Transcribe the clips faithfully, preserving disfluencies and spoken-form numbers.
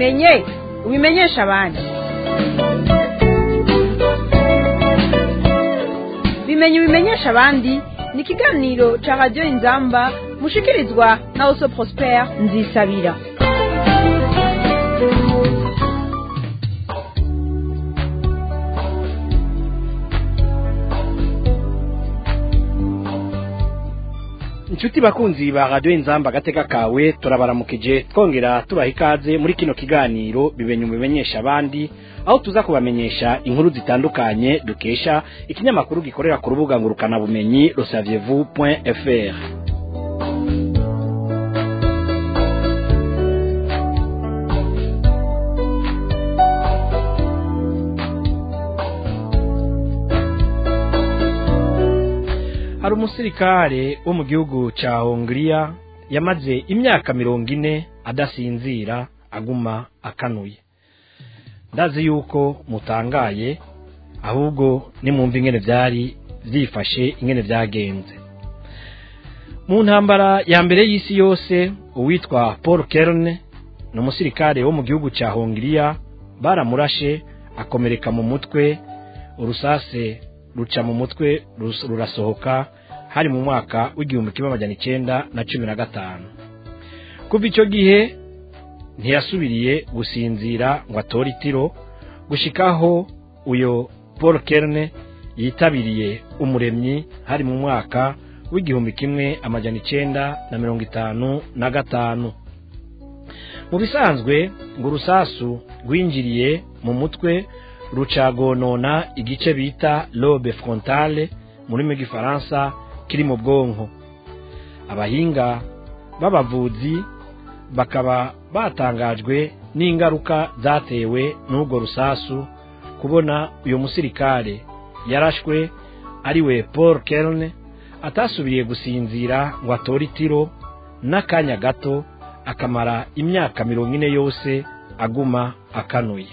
ubimenye ubimenyesha abandi. Bimenye ubimenyesha abandi ni ikiganiro ca Radio Inzamba mushikirizwa na Oso Prosper Nzisabira. Inshuti bakunzi ba Radio Inzamba gateka kawe turabaramukije twongera tubaha ikaze muri kino kiganiro bibenye ubimenyesha abandi, aho tuza kubamenyesha inkuru zitandukanye dukesha ikinyamakuru gikorera ku rubuga ngurukana bumenyi le saviez-vous point f r. Hari umusirikare wo mu gihugu ca Hongria yamaze imyaka mirongo ine adasinzira aguma akanuye. Ndazi yuko mutangaye, ahubwo nimumva ingene vyari vyifashe ingene vyagenze. Mu ntambara ya mbere y'isi yose uwitwa Paul Kerne no musirikare wo mu gihugu ca Hongria baramurashe akomereka mu mutwe, urusase ruca mu mutwe rurasohoka hari mu mwaka w'igihumbi kimwe amajana icenda na cumi na gatanu. Kuva ico gihe ntiyasubiriye gusinzira ngo atore itiro gushikaho uyo Paul Kerne yitabiriye umuremyi hari mu mwaka w'igihumbi kimwe amajana icenda na mirongo itanu na gatanu. Mu bisanzwe ngo urusasu rwinjiriye mu mutwe rucagonona igice bita lobe frontale muri mu gifaransa kiri mu bwonko. Abahinga b'abavuzi bakaba batangajwe n'ingaruka zatewe n'ubwo rusasu kubona uyo musirikare yarashwe ari we Paul Kerne atasubiye gusinzira ngo atore itiro n'akanya gato akamara imyaka mirongo ine yose aguma akanuye.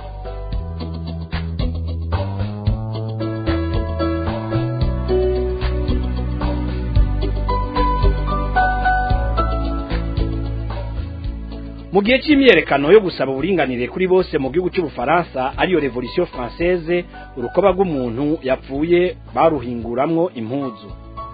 Mu gihe cy'imyerekano yo gusaba uburinganire kuri bose mu gihugu cy'Ubufaransa ariyo Revolution Française, urukoba rw'umuntu yapfuye baruhinguramwo impuzu.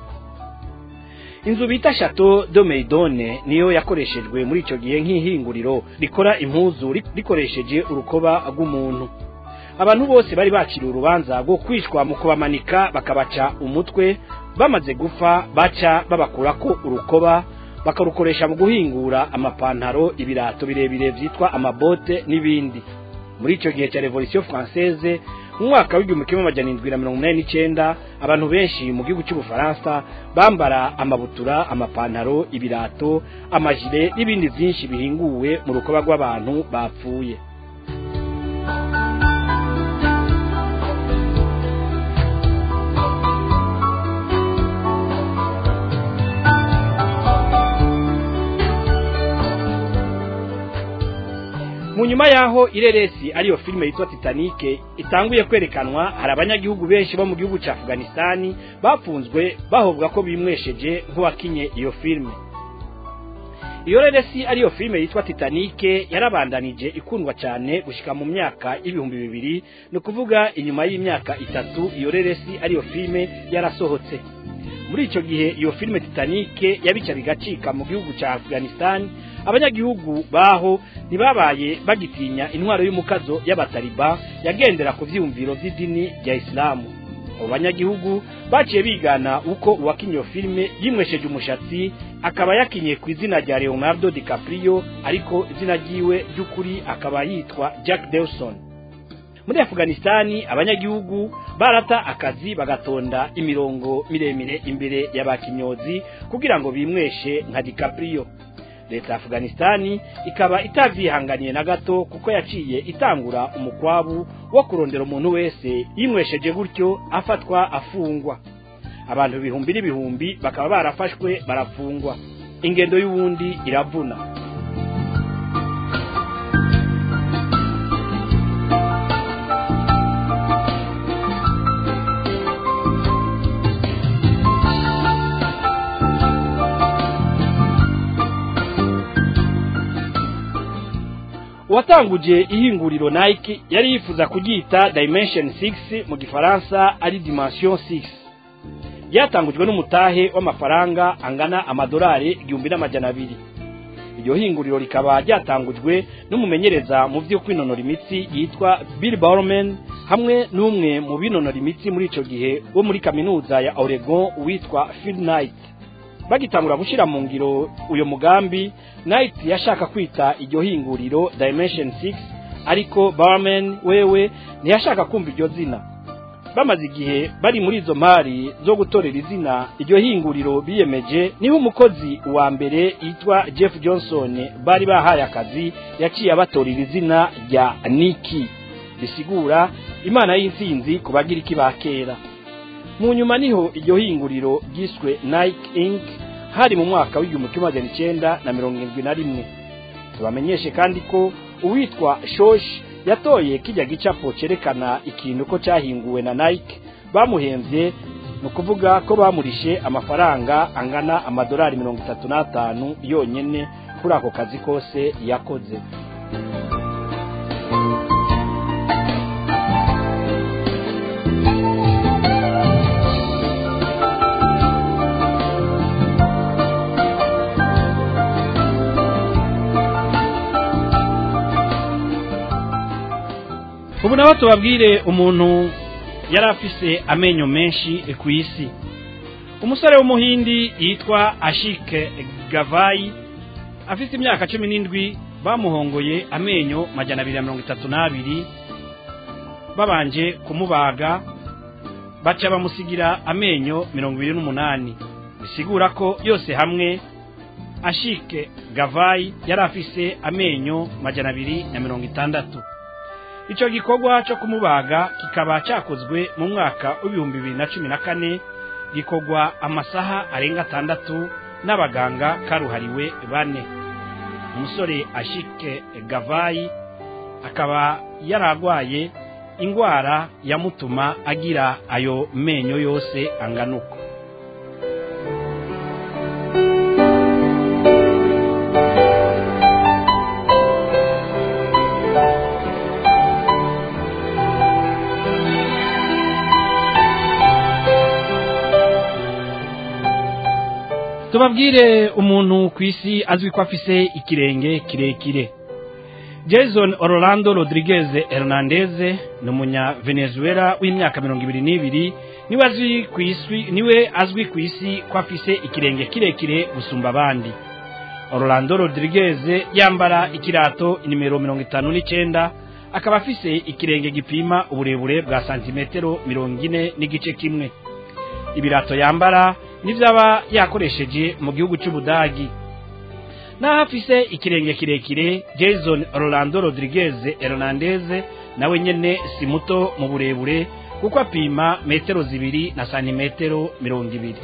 Inzu bita Chateau de Meudon niyo yakoreshejwe muri ico gihe nk'ihinguriro rikora impuzu rikoresheje urukoba rw'umuntu. Abantu bose bari baciriwe urubanza rwo kwishwa mu kubamanika bakabaca umutwe, bamaze gupfa baca babakurako urukoba bakarukoresha mu guhingura amapantaro, ibirato birebire vyitwa amabote n'ibindi. Muri ico gihe cya Revolution Française mu mwaka w'igihumbi kimwe amajana indwi na mirongo inani n'icenda abantu benshi mu gihugu cy'Ubufaransa bambara amabutura, amapantaro, ibirato, amajire n'ibindi vyinshi bihinguwe mu rukoba rw'abantu bapfuye. Mu nyuma yaho ireresi ariyo filime yitwa Titanic itanguye kwerekanwa, hari abanyagihugu benshi bo mu gihugu ca Afghanistan bafunzwe bahobwa ko bimwesheje nk'uwakinye iyo filime. Iyo reresi ariyo filime yitwa Titanic yarabandanije ikundwa cyane gushika mu myaka ibihumbi bibiri, no kuvuga inyuma y'imyaka itatu iyo reresi ariyo filime yarasohotse. Muri ico gihe iyo filime Titanic yabica bigacika mu gihugu ca Afghanistan, abanyagihugu baho nibabaye bagitinya intwaro y'umukazo y'abataliba yagendera ku vyumviro vy'idini rya Islamu. Abanyagihugu baciye bigana uko uwakinye iyo filime yimwesheje umushatsi, akaba yakinye ku izina rya Leonardo DiCaprio ariko izina ryiwe ry'ukuri akaba yitwa Jack Dawson. Muri Afghanistan abanyagihugu barata akazi bagatonda imirongo miremire imbere y'abakinyozi kugira ngo bimweshe nka DiCaprio. Leta Afghanistan ikaba itavyihanganiye na gato kuko yaciye itangura umukwabu wo kurondera umuntu wese yimwesheje gutyo afatwa afungwa. Abantu bihumbi n'ibihumbi bakaba barafashwe barafungwa. Ingendo y'ubundi iravuna. uwatanguje ihinguriro Nike yari yifuza kugita Dimension six mu gifaransa ari Dimension six. Yatangujwe n'umutahe w'amafaranga angana amadolari igihumbi n'amajana abiri. Iryo hinguriro rikaba ryatangujwe n'umumenyereza mu byo kwinonora imitsi yitwa Bill Bowerman hamwe n'umwe mu binonora imitsi muri ico gihe wo muri kaminuza ya Oregon witwa Phil Knight. Bagitangura gushira mu ngiro uyo mugambi, Knight yashaka kwita iryo hinguriro Dimension six, ariko Bowerman wewe ntiyashaka kumva iryo zina. Bamaze igihe bari muri izo mari zo gutorera izina iryo hinguriro biyemeje, niho umukozi wa mbere yitwa Jeff Johnson bari bahaye akazi yaciye abatorera izina rya Nike, bisigura imana y'intsinzi kubagira iki bakera. Mu nyuma niho iryo hinguriro giswe Nike Incorporated hari mu mwaka w'igihumbi kimwe magana icenda na mirongo irindwi na rimwe. Tubamenyeshe kandi ko uwitwa Shosh yatoye kijya gicapo cerekana ikintu ko cyahinguwe na Nike, bamuhemvye no kuvuga ko bamurishe amafaranga angana amadolari mirongo itatu n'atanu yonyene kuri ako kazi kose yakoze. Ubu nawe tubabwire umuntu yari afise amenyo menshi ku isi. Umusore w'umuhindi yitwa Ashik Gavai afite imyaka cumi n'indwi, bamuhongoye amenyo majana abiri na mirongo itatu n'abiri, babanje kumubaga baca bamusigira amenyo mirongo ibiri n'umunani. Bisigura ko yose hamwe Ashik Gavai yari afise amenyo majana abiri na mirongo itandatu. Ico gikorwa cyo kumubaga kikaba cyakozwe mu mwaka w'ibihumbi bibiri na cumi na kane, gikorwa amasaha arenga atandatu n'abaganga karuhariwe bane. Umusore Ashik Gavai akaba yaragwaye ingwara yamutuma agira ayo menyo yose anganuko. Tubabwire umuntu kwisi azwi ko afise ikirenge kirekire. Jason Orlando Rodriguez Hernandez n'umunya Venezuela w'imyaka mirongo ibiri n'ibiri niwe azwi kwisi niwe azwi kwisi ko afise ikirenge kirekire gusumba abandi. Orlando Rodriguez yambara ikirato nimero mirongo itanu n'icenda, akaba afise ikirenge gipima uburebure bwa santimetero mirongo ine n'igice kimwe. Ibirato yambara nivyaba yakoresheje mu gihugu cy'Ubudagi. Na hafise ikirenge kirekire, Jason Orlando Rodriguez Hernandez nawe nyene si muto mu burebure kuko apima metero zibiri na santimetero mirongo ibiri.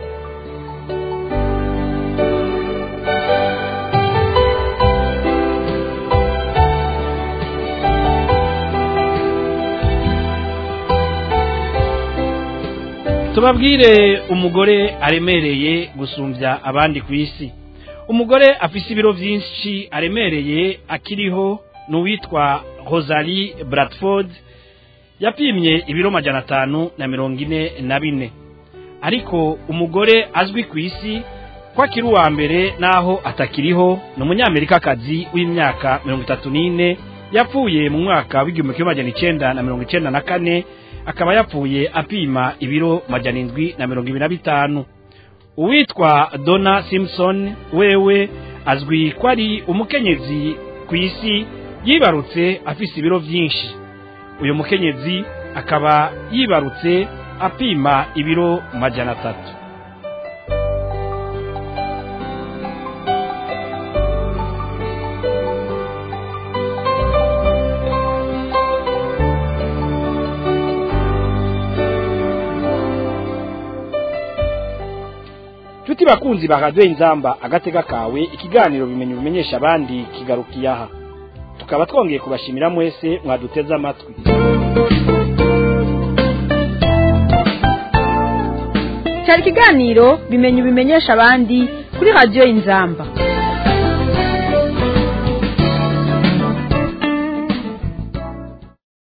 Tubabwire umugore aremereye gusumbya abandi ku isi. Umugore afise ibiro byinshi aremereye akiriho n'uwitwa Rosalie Bradford, yapimye ibiro majana atanu na mirongo ine na bine. Ariko umugore azwi ku isi kwa kiri wa mbere naho atakiriho n'umunyamerika kazi w'imyaka mirongo itatu n'ine, yapfuye mu mwaka w'igihumbi kimwe magana icenda na mirongo icenda na kane, akaba yapfuye apima ibiro majana indwi na mirongo ibiri na bitanu. Uwitwa Donna Simpson wewe azwi ko ari umukenyezi ku isi yibarutse afise ibiro byinshi. Uyo mukenyezi akaba yibarutse apima ibiro majana atatu. Tuti bakunzi ba Radio Inzamba agatega kawe, ikiganiro bimenye bimenyesha abandi kigarukiyaha. Tukaba twongeye kubashimira mwese mwaduteza amatwi. Cyari kiganiro bimenye bimenyesha abandi kuri Radio Inzamba.